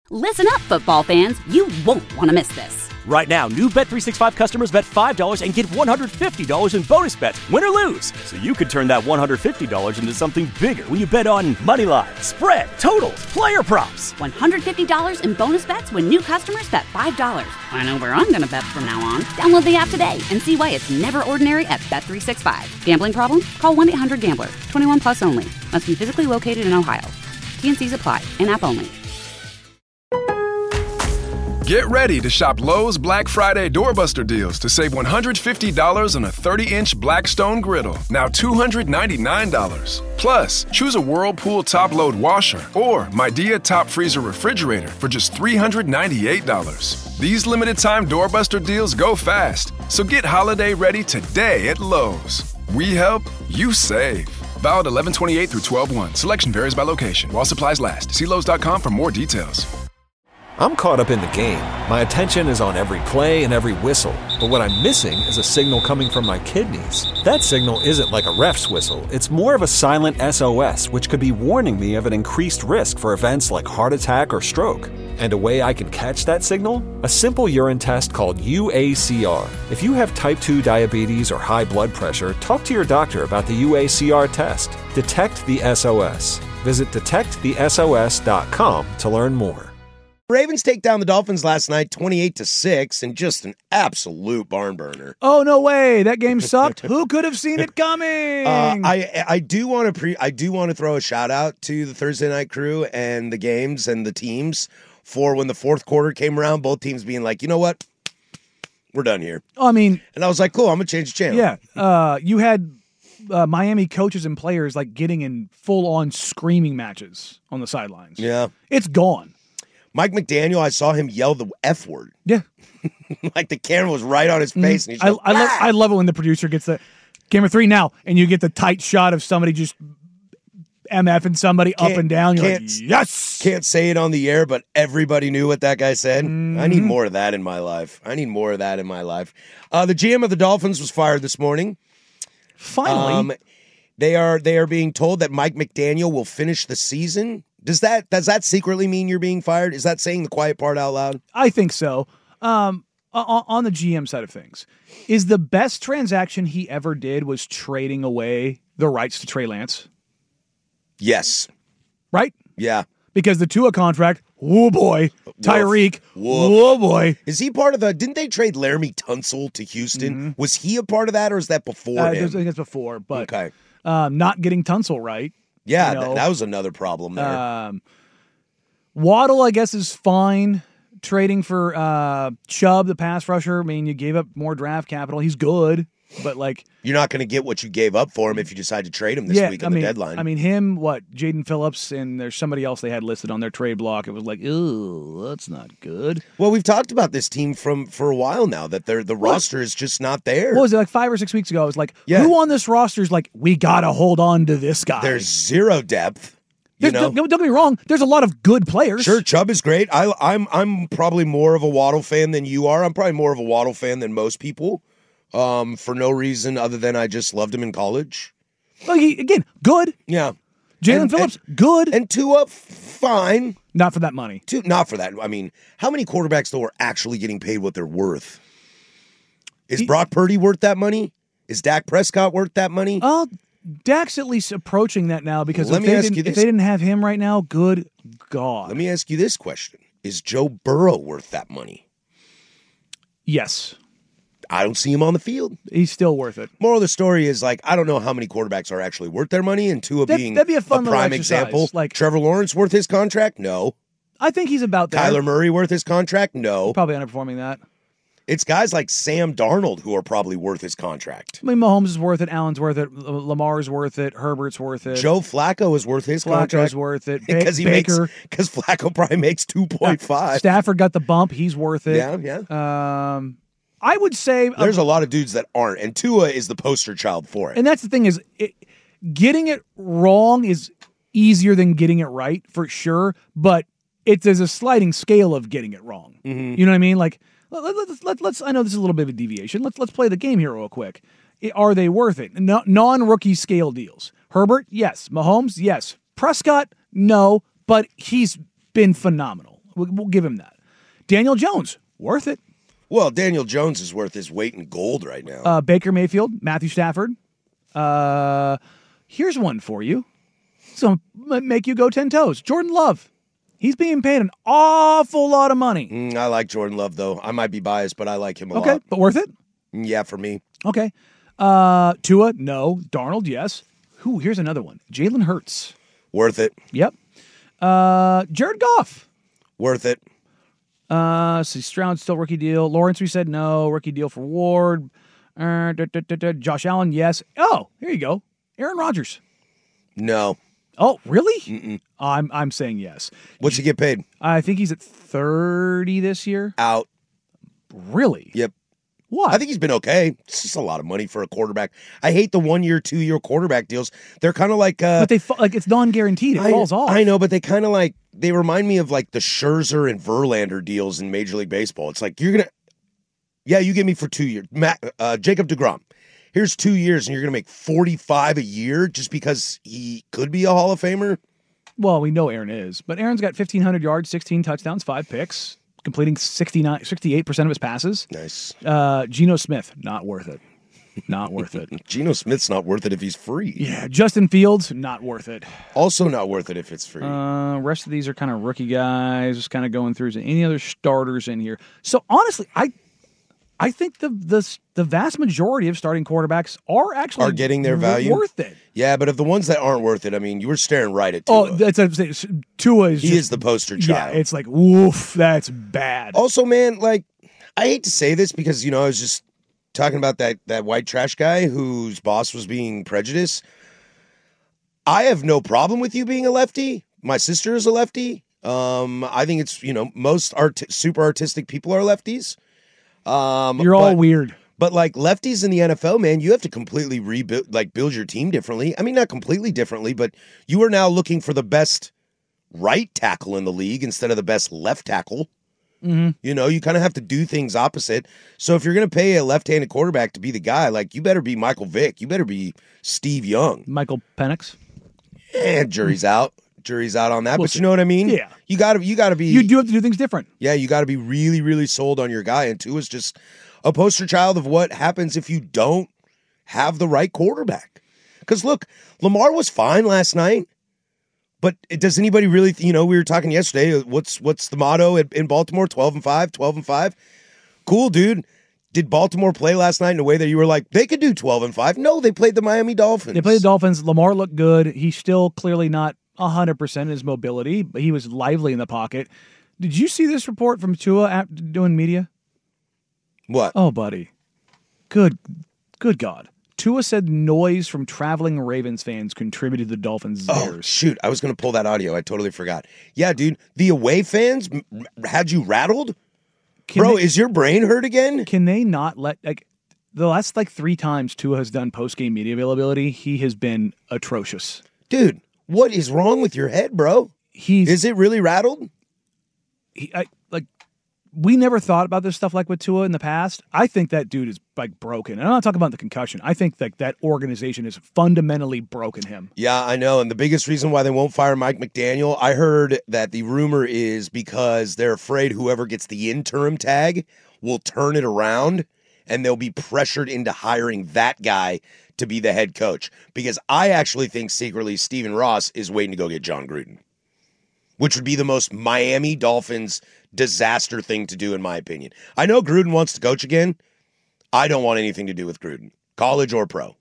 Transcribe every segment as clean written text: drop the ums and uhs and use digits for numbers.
Listen up, football fans. You won't want to miss this. Right now, new Bet365 customers bet $5 and get $150 in bonus bets, win or lose. So you could turn that $150 into something bigger when you bet on money line, spread, totals, player props. $150 in bonus bets when new customers bet $5. I know where I'm going to bet from now on. Download the app today and see why it's never ordinary at Bet365. Gambling problem? Call 1-800-GAMBLER. 21 plus only. Must be physically located in Ohio. T&Cs apply. In-app only. Get ready to shop Lowe's Black Friday Doorbuster deals to save $150 on a 30-inch Blackstone griddle, now $299. Plus, choose a Whirlpool top-load washer or Midea top freezer refrigerator for just $398. These limited-time Doorbuster deals go fast, so get holiday ready today at Lowe's. We help, you save. Valid 11/28 through 12/1. Selection varies by location. While supplies last. See Lowe's.com for more details. I'm caught up in the game. My attention is on every play and every whistle. But what I'm missing is a signal coming from my kidneys. That signal isn't like a ref's whistle. It's more of a silent SOS, which could be warning me of an increased risk for events like heart attack or stroke. And a way I can catch that signal? A simple urine test called UACR. If you have type 2 diabetes or high blood pressure, talk to your doctor about the UACR test. Detect the SOS. Visit detectthesos.com to learn more. Ravens take down the Dolphins last night 28-6 and just an absolute barn burner. Oh, no way. That game sucked. Who could have seen it coming? I do want to throw a shout out to the Thursday night crew and the games and the teams for when the fourth quarter came around, both teams being like, you know what? We're done here. I mean, and I was like, cool, I'm going to change the channel. Yeah. You had Miami coaches and players like getting in full-on screaming matches on the sidelines. Yeah. It's gone. Mike McDaniel, I saw him yell the F word. Yeah. Like the camera was right on his face. And he's I love it when the producer gets the camera 3 now, and you get the tight shot of somebody just MFing somebody up and down. You're like, yes! Can't say it on the air, but everybody knew what that guy said. Mm-hmm. I need more of that in my life. The GM of the Dolphins was fired this morning. Finally. They are being told that Mike McDaniel will finish the season. Does that secretly mean you're being fired? Is that saying the quiet part out loud? I think so. On the GM side of things, is the best transaction he ever did was trading away the rights to Trey Lance? Yes. Right? Yeah. Because the Tua contract, oh boy. Tyreek, oh boy. Is he part of didn't they trade Laramie Tunsil to Houston? Mm-hmm. Was he a part of that, or is that before him? I think it's before, but okay. Not getting Tunsil right. Yeah, that was another problem there. Waddle, I guess, is fine. Trading for Chubb, the pass rusher. I mean, you gave up more draft capital. He's good, but like you're not going to get what you gave up for him if you decide to trade him this week on the deadline. I mean, him, Jaden Phillips, and there's somebody else they had listed on their trade block. It was like, ooh, that's not good. Well, we've talked about this team for a while now that the roster is just not there. What was it, like 5 or 6 weeks ago? I was like, who on this roster is like, we got to hold on to this guy? There's zero depth. Don't get me wrong. There's a lot of good players. Sure, Chubb is great. I'm probably more of a Waddle fan than you are. I'm probably more of a Waddle fan than most people. For no reason other than I just loved him in college. Well, again, good. Yeah. Jalen Phillips, good. And Tua, fine. Not for that money. Not for that. I mean, how many quarterbacks, though, are actually getting paid what they're worth? Is Brock Purdy worth that money? Is Dak Prescott worth that money? Dak's at least approaching that now because if they didn't have him right now, good God. Let me ask you this question. Is Joe Burrow worth that money? Yes. I don't see him on the field. He's still worth it. Moral of the story is, like, I don't know how many quarterbacks are actually worth their money, and Tua being that'd be a fun prime example. Like Trevor Lawrence worth his contract? No. I think he's about there. Kyler Murray worth his contract? No. Probably underperforming that. It's guys like Sam Darnold who are probably worth his contract. I mean, Mahomes is worth it. Allen's worth it. Lamar's worth it. Herbert's worth it. Joe Flacco is worth his contract. Flacco's worth it. Because Flacco probably makes 2.5. Stafford got the bump. He's worth it. Yeah. I would say there's a lot of dudes that aren't, and Tua is the poster child for it. And that's the thing is, getting it wrong is easier than getting it right for sure. But there's a sliding scale of getting it wrong. Mm-hmm. You know what I mean? Like let's. I know this is a little bit of a deviation. Let's play the game here real quick. Are they worth it? Non-rookie scale deals. Herbert, yes. Mahomes, yes. Prescott, no. But he's been phenomenal. We'll give him that. Daniel Jones, worth it. Well, Daniel Jones is worth his weight in gold right now. Baker Mayfield, Matthew Stafford. Here's one for you. So make you go 10 toes. Jordan Love. He's being paid an awful lot of money. I like Jordan Love, though. I might be biased, but I like him a lot. Okay, but worth it? Yeah, for me. Okay. Tua, no. Darnold, yes. Here's another one. Jalen Hurts. Worth it. Yep. Jared Goff. Worth it. See, Stroud still rookie deal. Lawrence, we said no. Rookie deal for Ward. Josh Allen, yes. Oh, here you go. Aaron Rodgers. No. Oh, really? I'm saying yes. What's he get paid? I think he's at 30 this year. Out. Really? Yep. Why? I think he's been okay. It's just a lot of money for a quarterback. I hate the 1 year, 2 year quarterback deals. They're kind of like, but it's non-guaranteed. It falls off. I know, but they kind of like they remind me of like the Scherzer and Verlander deals in Major League Baseball. It's like you give me for 2 years. Jacob deGrom, here's 2 years, and you're gonna make $45 a year just because he could be a Hall of Famer. Well, we know Aaron is, but Aaron's got 1,500 yards, 16 touchdowns, 5 picks, completing 68% of his passes. Nice. Geno Smith, not worth it. Not worth it. Geno Smith's not worth it if he's free. Yeah, Justin Fields, not worth it. Also not worth it if it's free. Rest of these are kind of rookie guys, just kind of going through. Any other starters in here? So honestly, I think the vast majority of starting quarterbacks are getting their value. Worth it. Yeah, but of the ones that aren't worth it, I mean, you were staring right at Tua. Oh, that's what I'm saying. Tua is he is the poster child. Yeah, it's like, woof, that's bad. Also, man, like, I hate to say this because, I was just talking about that white trash guy whose boss was being prejudiced. I have no problem with you being a lefty. My sister is a lefty. I think it's, most super artistic people are lefties. You're all weird. But like lefties in the NFL, man, you have to completely build your team differently. I mean, not completely differently, but you are now looking for the best right tackle in the league instead of the best left tackle. Mm-hmm. You kind of have to do things opposite. So if you're going to pay a left-handed quarterback to be the guy, like you better be Michael Vick. You better be Steve Young. Michael Penix. Jury's out. Jury's out on that. We'll but see. You know what I mean? Yeah. You gotta be. You do have to do things different. Yeah, you got to be really, really sold on your guy. And Tua's just a poster child of what happens if you don't have the right quarterback. Because look, Lamar was fine last night. But does anybody really, we were talking yesterday, what's the motto in Baltimore? 12-5, 12-5? Cool, dude. Did Baltimore play last night in a way that you were like, they could do 12-5? No, they played the Miami Dolphins. They played the Dolphins. Lamar looked good. He's still clearly not 100% in his mobility, but he was lively in the pocket. Did you see this report from Tua after doing media? What? Oh, buddy. Good God. Tua said noise from traveling Ravens fans contributed to the Dolphins' Oh, errors. shoot. I was going to pull that audio. I totally forgot. Yeah, dude. The away fans had you rattled? Is your brain hurt again? Can they not let, the last 3 times Tua has done post-game media availability, he has been atrocious. Dude, what is wrong with your head, bro? Is it really rattled? We never thought about this stuff with Tua in the past. I think that dude is broken. And I'm not talking about the concussion. I think that organization has fundamentally broken him. Yeah, I know. And the biggest reason why they won't fire Mike McDaniel, I heard that the rumor is because they're afraid whoever gets the interim tag will turn it around and they'll be pressured into hiring that guy to be the head coach. Because I actually think secretly Stephen Ross is waiting to go get John Gruden, which would be the most Miami Dolphins disaster thing to do, in my opinion. I know Gruden wants to coach again. I don't want anything to do with Gruden, college or pro.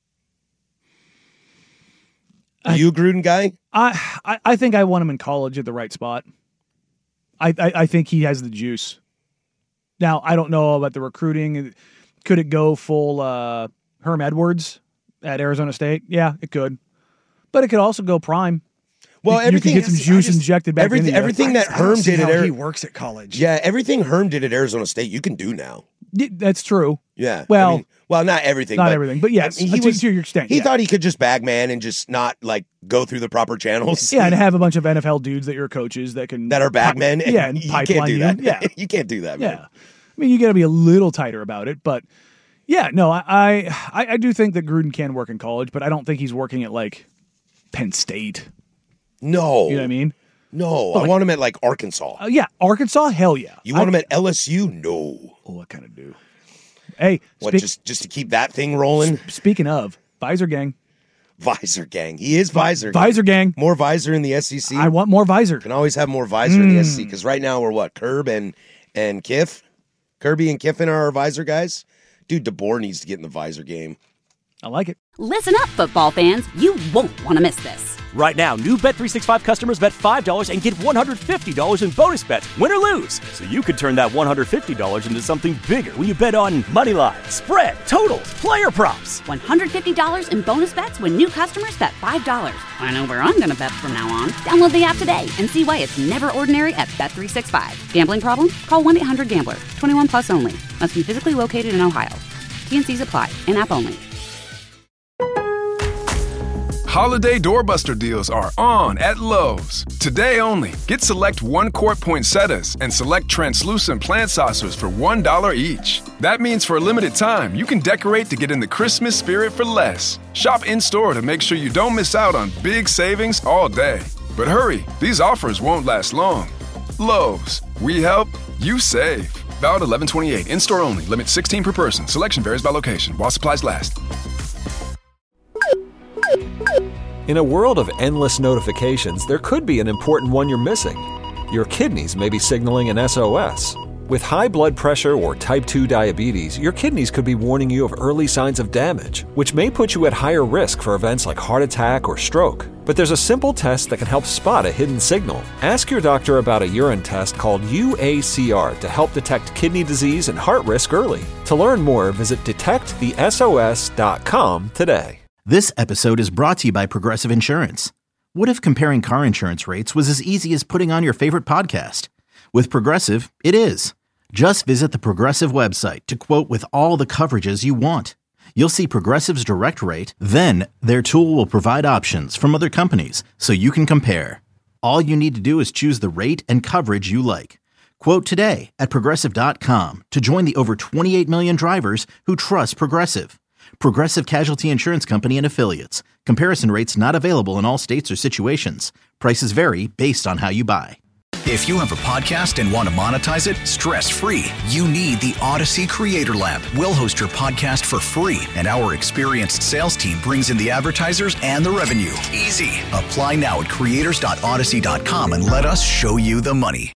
Are you a Gruden guy? I think I want him in college at the right spot. I think he has the juice. Now, I don't know about the recruiting. Could it go full Herm Edwards at Arizona State? Yeah, it could. But it could also go prime. Well, everything you could get some juice injected back into everything that Herm did at he works at college. Yeah, everything Herm did at Arizona State, you can do now. That's true. Yeah. Well, not everything. Not everything, but yes, he was to your extent. He thought he could just bag man and just not go through the proper channels. Yeah, and have a bunch of NFL dudes that you're coaches that are bag men. Yeah, and you pipeline can't do that. Yeah, you can't do that. Man. Yeah, I mean, you got to be a little tighter about it, but yeah, no, I do think that Gruden can work in college, but I don't think he's working at Penn State. No. You know what I mean? No, I want him at like Arkansas. Yeah, Arkansas, hell yeah. You want him at LSU? No. Oh, I kind of do. Hey, just to keep that thing rolling? Speaking of, Visor Gang. Visor Gang. He is Visor Gang. Visor Gang. More Visor in the SEC? I want more Visor. Can always have more Visor in the SEC, because right now we're what? Kirby and Kiffin are our Visor guys? Dude, DeBoer needs to get in the Visor game. I like it. Listen up, football fans. You won't want to miss this. Right now, new Bet365 customers bet $5 and get $150 in bonus bets, win or lose. So you could turn that $150 into something bigger when you bet on moneyline, spread, totals, player props. $150 in bonus bets when new customers bet $5. I know where I'm going to bet from now on. Download the app today and see why it's never ordinary at Bet365. Gambling problem? Call 1-800-GAMBLER. 21 plus only. Must be physically located in Ohio. T&Cs apply. In-app only. Holiday doorbuster deals are on at Lowe's. Today only, get select 1-quart poinsettias and select translucent plant saucers for $1 each. That means for a limited time, you can decorate to get in the Christmas spirit for less. Shop in-store to make sure you don't miss out on big savings all day. But hurry, these offers won't last long. Lowe's, we help, you save. Valid 11/28, in-store only, limit 16 per person. Selection varies by location, while supplies last. In a world of endless notifications, there could be an important one you're missing. Your kidneys may be signaling an SOS. With high blood pressure or type 2 diabetes, your kidneys could be warning you of early signs of damage, which may put you at higher risk for events like heart attack or stroke. But there's a simple test that can help spot a hidden signal. Ask your doctor about a urine test called UACR to help detect kidney disease and heart risk early. To learn more, visit detectthesos.com today. This episode is brought to you by Progressive Insurance. What if comparing car insurance rates was as easy as putting on your favorite podcast? With Progressive, it is. Just visit the Progressive website to quote with all the coverages you want. You'll see Progressive's direct rate, then their tool will provide options from other companies so you can compare. All you need to do is choose the rate and coverage you like. Quote today at Progressive.com to join the over 28 million drivers who trust Progressive. Progressive Casualty Insurance Company and Affiliates. Comparison rates not available in all states or situations. Prices vary based on how you buy. If you have a podcast and want to monetize it stress-free, you need the Odyssey Creator Lab. We'll host your podcast for free, and our experienced sales team brings in the advertisers and the revenue. Easy. Apply now at creators.odyssey.com and let us show you the money.